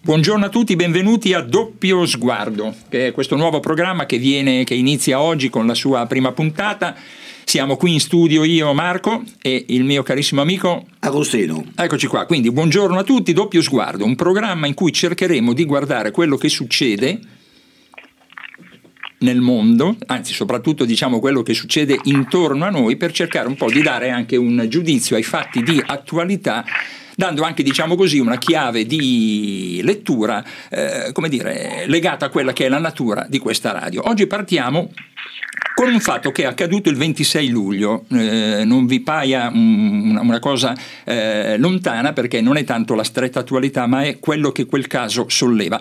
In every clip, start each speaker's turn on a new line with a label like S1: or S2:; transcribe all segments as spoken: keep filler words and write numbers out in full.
S1: Buongiorno a tutti, benvenuti a Doppio Sguardo, che è questo nuovo programma che viene, che inizia oggi con la sua prima puntata. Siamo qui in studio io, Marco, e il mio carissimo amico
S2: Agostino.
S1: Eccoci qua, quindi buongiorno a tutti, Doppio Sguardo, un programma in cui cercheremo di guardare quello che succede nel mondo, anzi soprattutto diciamo quello che succede intorno a noi, per cercare un po' di dare anche un giudizio ai fatti di attualità, dando anche, diciamo così, una chiave di lettura, eh, come dire, legata a quella che è la natura di questa radio. Oggi partiamo con un fatto che è accaduto il ventisei luglio, eh, non vi paia un, una cosa eh, lontana, perché non è tanto la stretta attualità, ma è quello che quel caso solleva.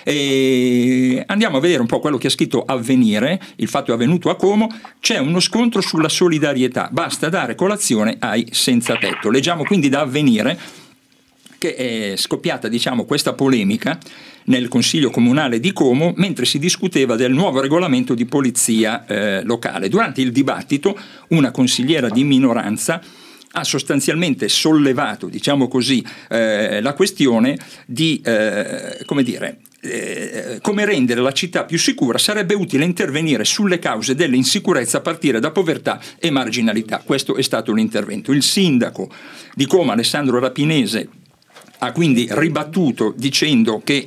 S1: E andiamo a vedere un po' quello che ha scritto Avvenire. Il fatto è avvenuto a Como, c'è uno scontro sulla solidarietà, basta dare colazione ai senza tetto. Leggiamo quindi da Avvenire che è scoppiata, diciamo, questa polemica nel Consiglio Comunale di Como mentre si discuteva del nuovo regolamento di polizia eh, locale. Durante il dibattito una consigliera di minoranza ha sostanzialmente sollevato, diciamo così, eh, la questione di, eh, come dire, eh, come rendere la città più sicura. Sarebbe utile intervenire sulle cause dell'insicurezza a partire da povertà e marginalità. Questo è stato l'intervento. Il sindaco di Como, Alessandro Rapinese, ha quindi ribattuto dicendo che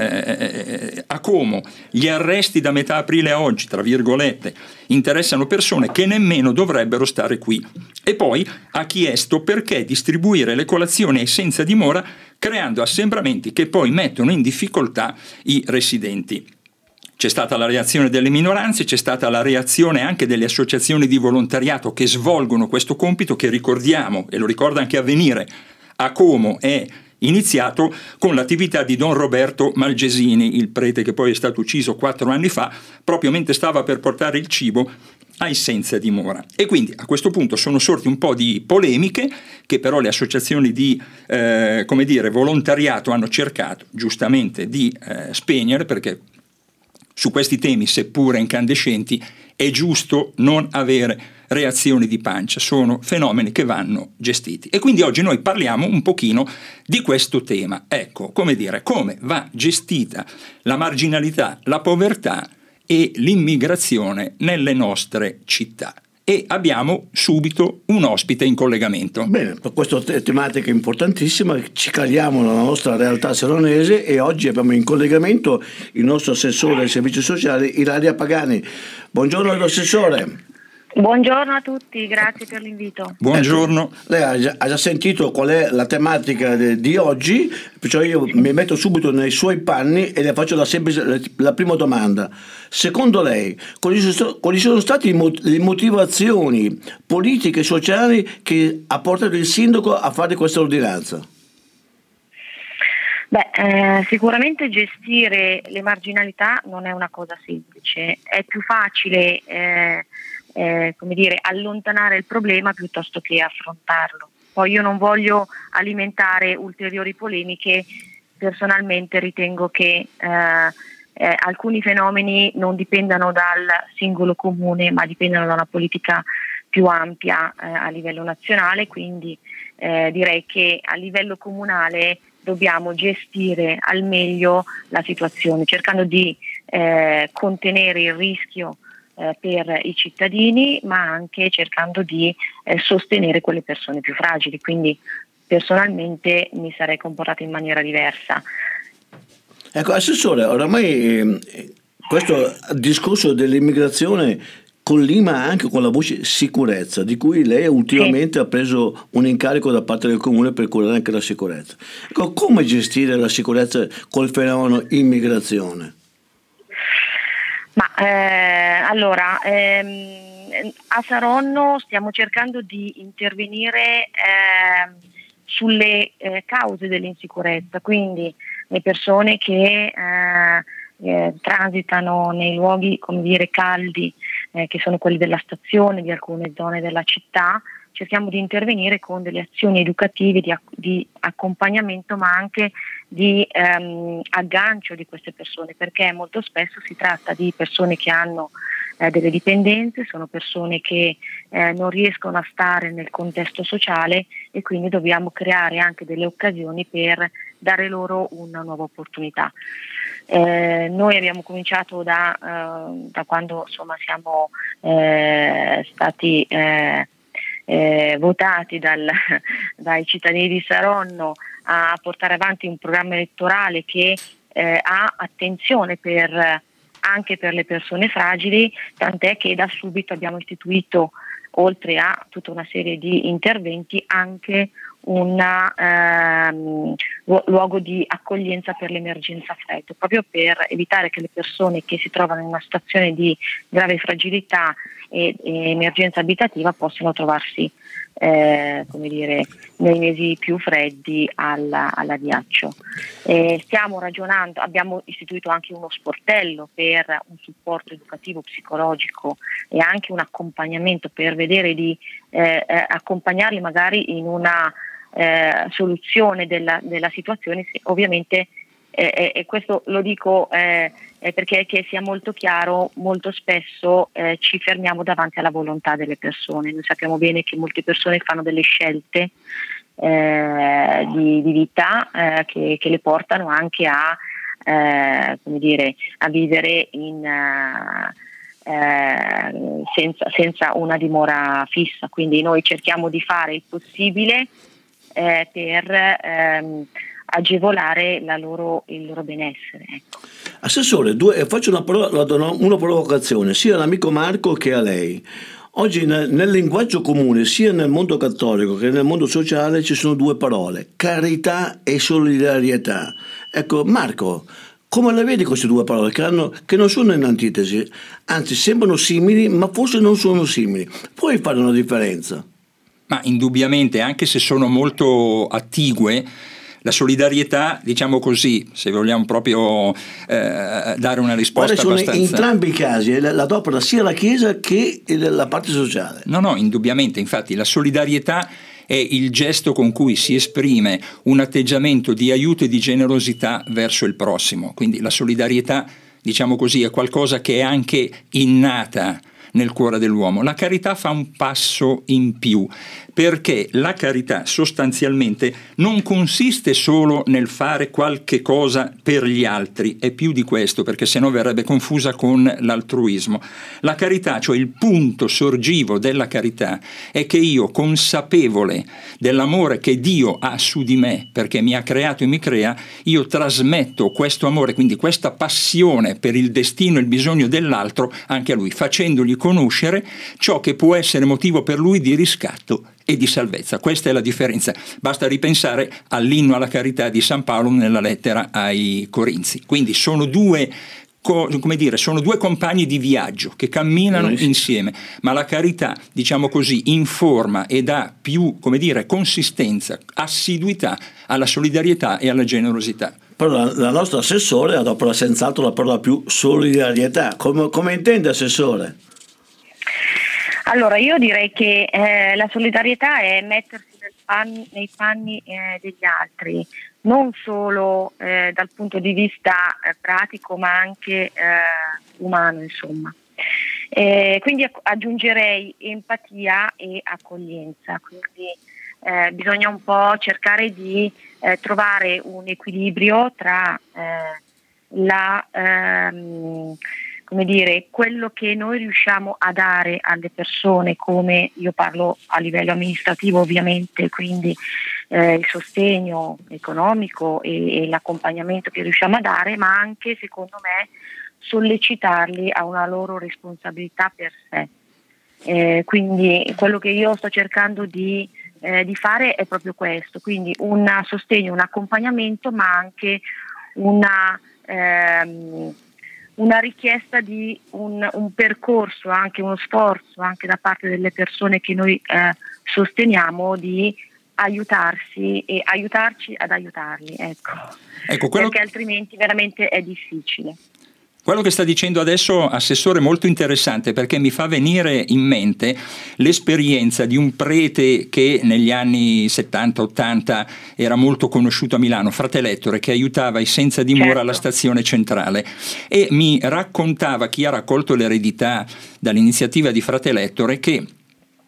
S1: eh, a Como gli arresti da metà aprile a oggi, tra virgolette, interessano persone che nemmeno dovrebbero stare qui. E poi ha chiesto perché distribuire le colazioni ai senza dimora creando assembramenti che poi mettono in difficoltà i residenti. C'è stata la reazione delle minoranze, c'è stata la reazione anche delle associazioni di volontariato che svolgono questo compito, che ricordiamo, e lo ricorda anche Avvenire, a Como è iniziato con l'attività di Don Roberto Malgesini, il prete che poi è stato ucciso quattro anni fa, proprio mentre stava per portare il cibo ai senza dimora. E quindi a questo punto sono sorti un po' di polemiche che però le associazioni di eh, come dire, volontariato hanno cercato giustamente di eh, spegnere, perché su questi temi, seppure incandescenti, è giusto non avere reazioni di pancia, sono fenomeni che vanno gestiti. E quindi oggi noi parliamo un pochino di questo tema. Ecco, come dire, come va gestita la marginalità, la povertà e l'immigrazione nelle nostre città. E abbiamo subito un ospite in collegamento.
S2: Bene, per questa tematica importantissima ci caliamo nella nostra realtà seronese e oggi abbiamo in collegamento il nostro assessore ai servizi sociali, Ilaria Pagani. Buongiorno assessore.
S3: Buongiorno a tutti, grazie per l'invito.
S1: Buongiorno.
S2: Ecco, lei ha già, ha già sentito qual è la tematica de, di oggi, perciò io mi metto subito nei suoi panni e le faccio la, semplice, la prima domanda. Secondo lei, quali sono, quali sono state le motivazioni politiche e sociali che ha portato il sindaco a fare questa ordinanza?
S3: Beh, eh, sicuramente gestire le marginalità non è una cosa semplice, è più facile eh, eh, come dire, allontanare il problema piuttosto che affrontarlo. Poi io non voglio alimentare ulteriori polemiche, personalmente ritengo che eh, eh, alcuni fenomeni non dipendano dal singolo comune, ma dipendano da una politica più ampia eh, a livello nazionale, quindi eh, direi che a livello comunale dobbiamo gestire al meglio la situazione, cercando di eh, contenere il rischio eh, per i cittadini, ma anche cercando di eh, sostenere quelle persone più fragili. Quindi personalmente mi sarei comportata in maniera diversa.
S2: Ecco, assessore, oramai eh, questo discorso dell'immigrazione collima anche con la voce sicurezza, di cui lei ultimamente sì. ha preso un incarico da parte del comune per curare anche la sicurezza. Ecco, come gestire la sicurezza col fenomeno immigrazione?
S3: Ma eh, allora ehm, a Saronno stiamo cercando di intervenire eh, sulle eh, cause dell'insicurezza, quindi le persone che eh, eh, transitano nei luoghi, come dire, caldi, eh, che sono quelli della stazione, di alcune zone della città. Cerchiamo di intervenire con delle azioni educative, di, di accompagnamento, ma anche di ehm, aggancio di queste persone, perché molto spesso si tratta di persone che hanno eh, delle dipendenze, sono persone che eh, non riescono a stare nel contesto sociale e quindi dobbiamo creare anche delle occasioni per dare loro una nuova opportunità. Eh, noi abbiamo cominciato da, eh, da quando insomma siamo eh, stati eh, eh, votati dal, dai cittadini di Saronno a portare avanti un programma elettorale che eh, ha attenzione per, anche per le persone fragili, tant'è che da subito abbiamo istituito, oltre a tutta una serie di interventi, anche un ehm, luogo di accoglienza per l'emergenza freddo, proprio per evitare che le persone che si trovano in una situazione di grave fragilità e, e emergenza abitativa possano trovarsi eh, come dire, nei mesi più freddi alla, alla ghiaccio. Eh, stiamo ragionando, abbiamo istituito anche uno sportello per un supporto educativo, psicologico e anche un accompagnamento per vedere di eh, eh, accompagnarli magari in una Eh, soluzione della, della situazione, ovviamente eh, e questo lo dico eh, perché che sia molto chiaro, molto spesso eh, ci fermiamo davanti alla volontà delle persone. Noi sappiamo bene che molte persone fanno delle scelte eh, di, di vita eh, che, che le portano anche a eh, come dire, a vivere in uh, eh, senza, senza una dimora fissa, quindi noi cerchiamo di fare il possibile Eh, per ehm, agevolare la loro, il loro benessere. Ecco.
S2: Assessore, due, faccio una, una provocazione sia all'amico Marco che a lei. Oggi nel, nel linguaggio comune, sia nel mondo cattolico che nel mondo sociale, ci sono due parole: carità e solidarietà. Ecco, Marco, come le vedi queste due parole che, hanno, che non sono in antitesi, anzi sembrano simili, ma forse non sono simili? Puoi fare una differenza?
S1: Ma indubbiamente, anche se sono molto attigue, la solidarietà, diciamo così, se vogliamo proprio eh, dare una risposta
S2: Guarda, sono
S1: abbastanza...
S2: in entrambi i casi, la adopera sia la Chiesa che la parte sociale.
S1: No, no, indubbiamente, infatti la solidarietà è il gesto con cui si esprime un atteggiamento di aiuto e di generosità verso il prossimo, quindi la solidarietà, diciamo così, è qualcosa che è anche innata nel cuore dell'uomo. La carità fa un passo in più, perché la carità sostanzialmente non consiste solo nel fare qualche cosa per gli altri, è più di questo, perché sennò verrebbe confusa con l'altruismo. La carità, cioè il punto sorgivo della carità, è che io, consapevole dell'amore che Dio ha su di me, perché mi ha creato e mi crea, io trasmetto questo amore, quindi questa passione per il destino e il bisogno dell'altro anche a lui, facendogli conoscere ciò che può essere motivo per lui di riscatto e di salvezza. Questa è la differenza. Basta ripensare all'inno alla carità di San Paolo nella lettera ai Corinzi. Quindi sono due, come dire, sono due compagni di viaggio che camminano sì. insieme, ma la carità, diciamo così, informa e dà più, come dire, consistenza, assiduità alla solidarietà e alla generosità.
S2: Però la, la nostra assessore adopera senz'altro la parola più solidarietà. Come, come intende, assessore?
S3: Allora, io direi che eh, la solidarietà è mettersi nel panni, nei panni eh, degli altri, non solo eh, dal punto di vista eh, pratico, ma anche eh, umano, insomma. Eh, quindi aggiungerei empatia e accoglienza, quindi eh, bisogna un po' cercare di eh, trovare un equilibrio tra eh, la... Ehm, come dire, quello che noi riusciamo a dare alle persone, come io parlo a livello amministrativo ovviamente, quindi eh, il sostegno economico e, e l'accompagnamento che riusciamo a dare, ma anche, secondo me, sollecitarli a una loro responsabilità per sé. Eh, quindi quello che io sto cercando di, eh, di fare è proprio questo, quindi un sostegno, un accompagnamento, ma anche una... Ehm, una richiesta di un, un percorso, anche uno sforzo anche da parte delle persone che noi eh, sosteniamo di aiutarsi e aiutarci ad aiutarli, ecco, ecco quello... perché altrimenti veramente è difficile.
S1: Quello che sta dicendo adesso, assessore, è molto interessante, perché mi fa venire in mente l'esperienza di un prete che negli anni settanta ottanta era molto conosciuto a Milano, frate Lettore, che aiutava i senza dimora certo. alla stazione centrale, e mi raccontava, chi ha raccolto l'eredità dall'iniziativa di frate Lettore, che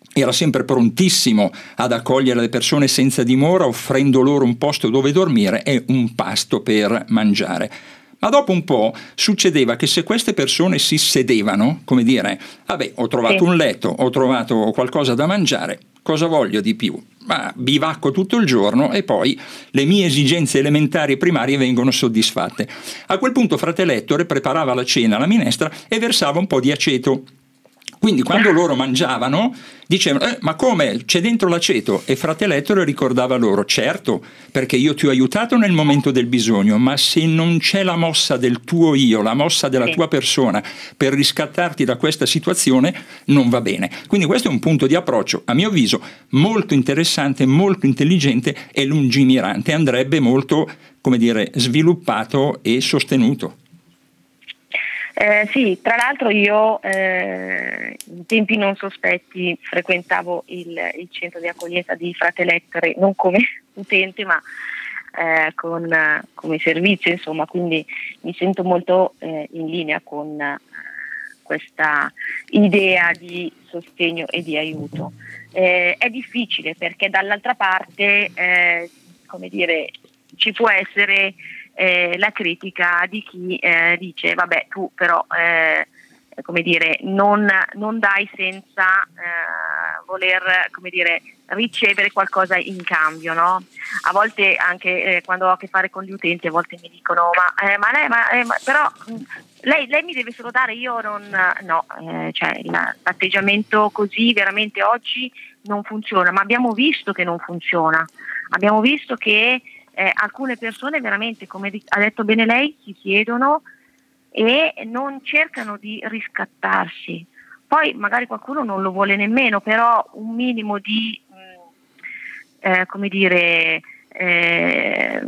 S1: era sempre prontissimo ad accogliere le persone senza dimora, offrendo loro un posto dove dormire e un pasto per mangiare. Ma dopo un po' succedeva che se queste persone si sedevano, come dire, vabbè, ho trovato
S3: Sì.
S1: un letto, ho trovato qualcosa da mangiare, cosa voglio di più? Ma bivacco tutto il giorno e poi le mie esigenze elementari e primarie vengono soddisfatte. A quel punto Frate Ettore preparava la cena, la minestra, e versava un po' di aceto. Quindi quando loro mangiavano dicevano eh, ma come, c'è dentro l'aceto? E Frate Ettore ricordava loro: certo, perché io ti ho aiutato nel momento del bisogno, ma se non c'è la mossa del tuo io, la mossa della
S3: Sì.
S1: tua persona per riscattarti da questa situazione, non va bene. Quindi questo è un punto di approccio, a mio avviso, molto interessante, molto intelligente e lungimirante, andrebbe molto, come dire, sviluppato e sostenuto.
S3: Eh, sì, tra l'altro io eh, in tempi non sospetti frequentavo il, il centro di accoglienza di Frate Ettore, non come utente ma eh, con, come servizio, insomma, quindi mi sento molto eh, in linea con eh, questa idea di sostegno e di aiuto. Eh, è difficile perché dall'altra parte, eh, come dire, ci può essere Eh, la critica di chi eh, dice vabbè tu però eh, come dire non, non dai senza eh, voler come dire ricevere qualcosa in cambio, no? A volte anche eh, quando ho a che fare con gli utenti a volte mi dicono ma, eh, ma lei ma, eh, ma però mh, lei, lei mi deve solo dare, io non no eh, cioè la, l'atteggiamento così veramente oggi non funziona, ma abbiamo visto che non funziona, abbiamo visto che Eh, alcune persone veramente, come ha detto bene lei, si siedono e non cercano di riscattarsi. Poi magari qualcuno non lo vuole nemmeno, però un minimo di, mh, eh, come dire, eh,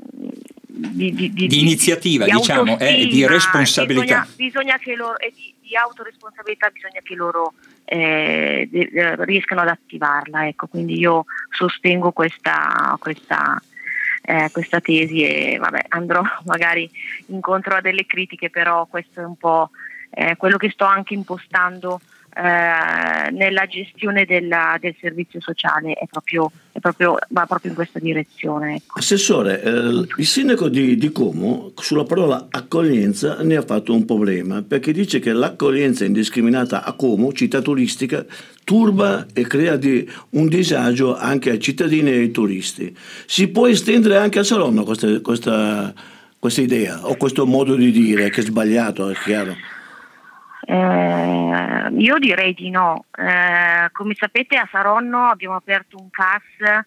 S3: di, di, di,
S1: di iniziativa,
S3: di
S1: diciamo, e eh, di responsabilità.
S3: Bisogna, bisogna che loro, e di, di autoresponsabilità bisogna che loro eh, de, de, riescano ad attivarla. Ecco, quindi io sostengo questa questa Eh, questa tesi e vabbè, andrò magari incontro a delle critiche, però questo è un po' eh, quello che sto anche impostando eh, nella gestione della, del servizio sociale, è proprio, è proprio, va proprio in questa direzione. Ecco.
S2: Assessore, eh, il sindaco di, di Como sulla parola accoglienza ne ha fatto un problema, perché dice che l'accoglienza indiscriminata a Como, città turistica, turba e crea di un disagio anche ai cittadini e ai turisti. Si può estendere anche a Saronno questa, questa, questa idea o questo modo di dire che è sbagliato, è chiaro?
S3: Eh, io direi di no. Eh, come sapete a Saronno abbiamo aperto un C A S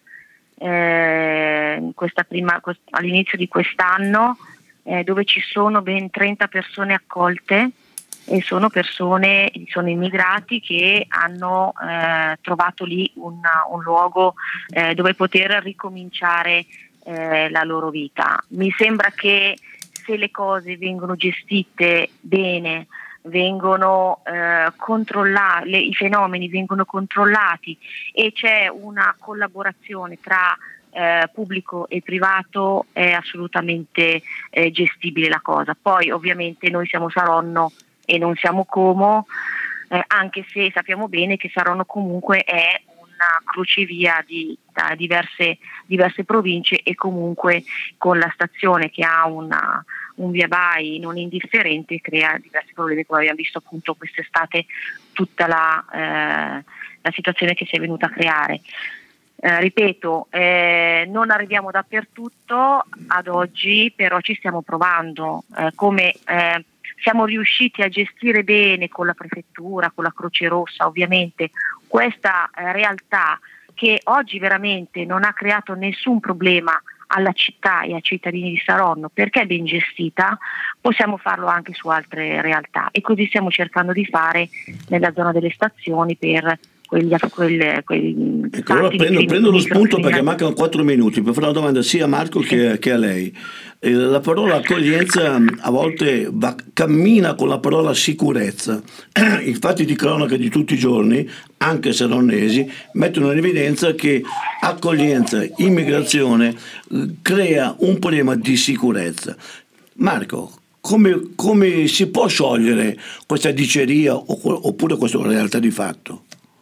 S3: eh, questa prima, quest- all'inizio di quest'anno eh, dove ci sono ben trenta persone accolte e sono persone, sono immigrati che hanno eh, trovato lì un, un luogo eh, dove poter ricominciare eh, la loro vita. Mi sembra che se le cose vengono gestite bene, vengono eh, controllati, le, i fenomeni vengono controllati e c'è una collaborazione tra eh, pubblico e privato, è assolutamente eh, gestibile la cosa. Poi ovviamente noi siamo Saronno e non siamo Como, eh, anche se sappiamo bene che Saronno comunque è una crocevia di, da diverse, diverse province e comunque con la stazione che ha una un via vai non indifferente crea diversi problemi, come abbiamo visto appunto quest'estate tutta la, eh, la situazione che si è venuta a creare. Eh, ripeto, eh, non arriviamo dappertutto ad oggi, però ci stiamo provando. Eh, come eh, siamo riusciti a gestire bene con la prefettura, con la Croce Rossa ovviamente, questa eh, realtà che oggi veramente non ha creato nessun problema alla città e ai cittadini di Saronno perché è ben gestita, possiamo farlo anche su altre realtà e così stiamo cercando di fare nella zona delle stazioni per quegli, quelle, quegli
S2: ecco, allora prendo, prendo lo spunto perché mancano quattro minuti per fare una domanda sia a Marco sì. che, che a lei. Eh, la parola accoglienza a volte va, cammina con la parola sicurezza. I fatti di cronaca di tutti i giorni, anche saronnesi, mettono in evidenza che accoglienza, immigrazione eh, crea un problema di sicurezza. Marco, come, come si può sciogliere questa diceria oppure questa realtà di fatto?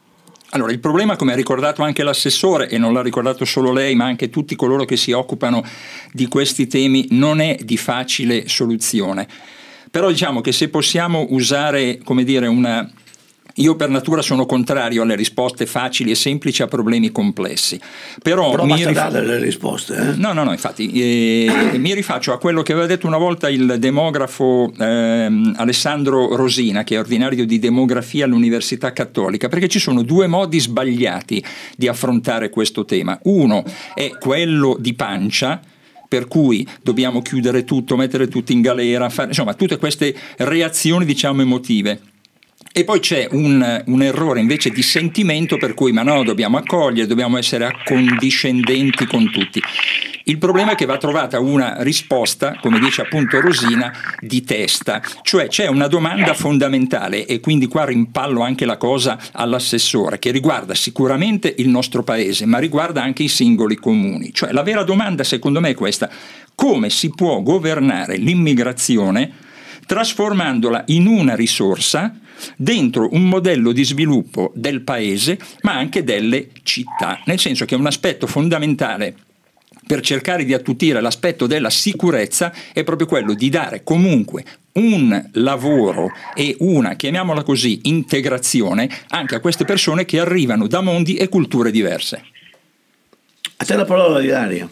S1: Allora, il problema, come ha ricordato anche l'assessore, e non l'ha ricordato solo lei, ma anche tutti coloro che si occupano di questi temi, non è di facile soluzione. Però diciamo che se possiamo usare, come dire, una... Io per natura sono contrario alle risposte facili e semplici a problemi complessi. Però,
S2: Però
S1: mi
S2: basta
S1: rif...
S2: dare le risposte. Eh?
S1: No, no, no, infatti eh, mi rifaccio a quello che aveva detto una volta il demografo eh, Alessandro Rosina, che è ordinario di demografia all'Università Cattolica, perché ci sono due modi sbagliati di affrontare questo tema. Uno è quello di pancia, per cui dobbiamo chiudere tutto, mettere tutti in galera, fare, insomma, tutte queste reazioni, diciamo, emotive. E poi c'è un, un errore invece di sentimento, per cui ma no, dobbiamo accogliere, dobbiamo essere accondiscendenti con tutti. Il problema è che va trovata una risposta, come dice appunto Rosina, di testa, cioè c'è una domanda fondamentale, e quindi qua rimpallo anche la cosa all'assessore, che riguarda sicuramente il nostro paese, ma riguarda anche i singoli comuni. Cioè la vera domanda secondo me è questa: come si può governare l'immigrazione trasformandola in una risorsa dentro un modello di sviluppo del paese, ma anche delle città, nel senso che un aspetto fondamentale per cercare di attutire l'aspetto della sicurezza è proprio quello di dare comunque un lavoro e una, chiamiamola così, integrazione anche a queste persone che arrivano da mondi e culture diverse.
S2: A te la parola, Ilaria.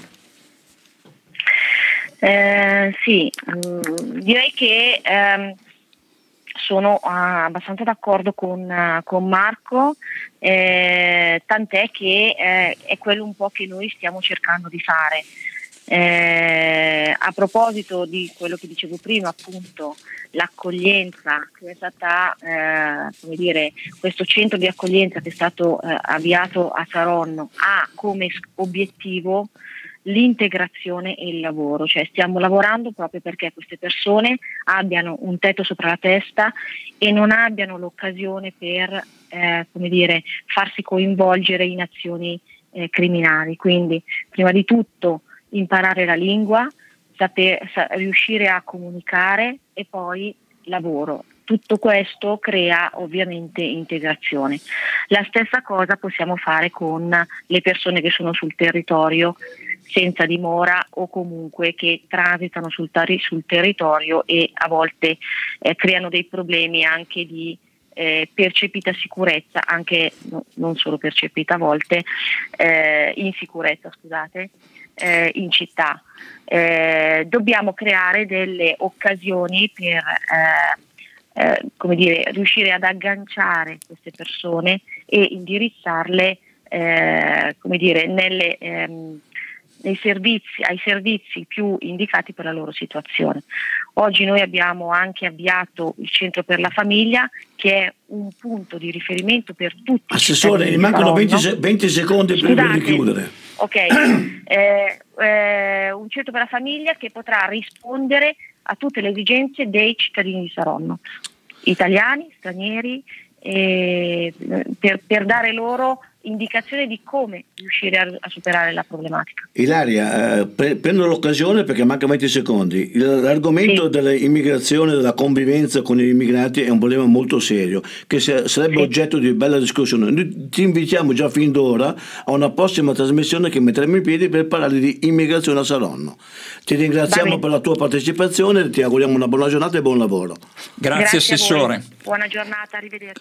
S3: Eh, sì, mh, direi che ehm, sono uh, abbastanza d'accordo con, uh, con Marco, eh, tant'è che eh, è quello un po' che noi stiamo cercando di fare. Eh, a proposito di quello che dicevo prima, appunto, l'accoglienza che è stata, eh, come dire, questo centro di accoglienza che è stato eh, avviato a Saronno ha come obiettivo l'integrazione e il lavoro, cioè stiamo lavorando proprio perché queste persone abbiano un tetto sopra la testa e non abbiano l'occasione per eh, come dire, farsi coinvolgere in azioni eh, criminali. Quindi prima di tutto imparare la lingua, saper, sa, riuscire a comunicare e poi lavoro. Tutto questo crea ovviamente integrazione. La stessa cosa possiamo fare con le persone che sono sul territorio senza dimora o comunque che transitano sul, tar- sul territorio e a volte eh, creano dei problemi anche di eh, percepita sicurezza, anche no, non solo percepita a volte, eh, insicurezza, scusate, eh, in città. Eh, dobbiamo creare delle occasioni per eh, eh, come dire, riuscire ad agganciare queste persone e indirizzarle eh, come dire, nelle ehm, nei servizi, ai servizi più indicati per la loro situazione. Oggi noi abbiamo anche avviato il Centro per la Famiglia, che è un punto di riferimento per tutti.
S2: Assessore, mi mancano venti, venti secondi prima di chiudere.
S3: Ok, eh, eh, un Centro per la Famiglia che potrà rispondere a tutte le esigenze dei cittadini di Saronno, italiani, stranieri, eh, per, per dare loro indicazione di come riuscire a, a superare la problematica.
S2: Ilaria, eh, pre- prendo l'occasione perché mancano venti secondi. Il, l'argomento sì. dell'immigrazione, della convivenza con gli immigrati è un problema molto serio che se, sarebbe sì. oggetto di bella discussione. Noi ti invitiamo già fin d'ora a una prossima trasmissione che metteremo in piedi per parlare di immigrazione a Saronno. Ti ringraziamo per la tua partecipazione, ti auguriamo una buona giornata e buon lavoro.
S1: Grazie, Grazie Assessore.
S3: Buona giornata, arrivederci.